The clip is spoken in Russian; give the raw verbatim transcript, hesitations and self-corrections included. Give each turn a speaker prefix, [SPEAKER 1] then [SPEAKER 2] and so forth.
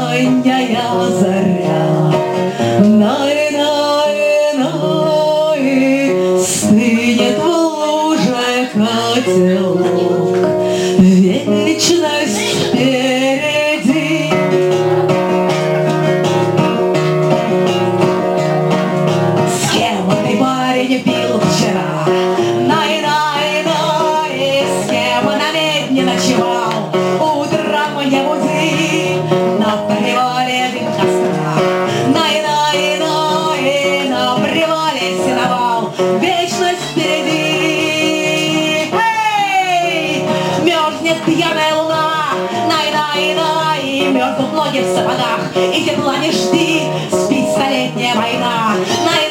[SPEAKER 1] ранняя заря. Най-най-най, стынет в луже котелок, вечность впереди. С кем ты, парень, пил вчера? Най-най-най, с кем на медне ночевал? Утром не буди, на привале дым костра. Най-най-най, на привале сеновал, вечность впереди. Эй! Мерзнет пьяная луна, най-най-най, мерзнут ноги в сапогах, и тепла не жди, спит столетняя война. Най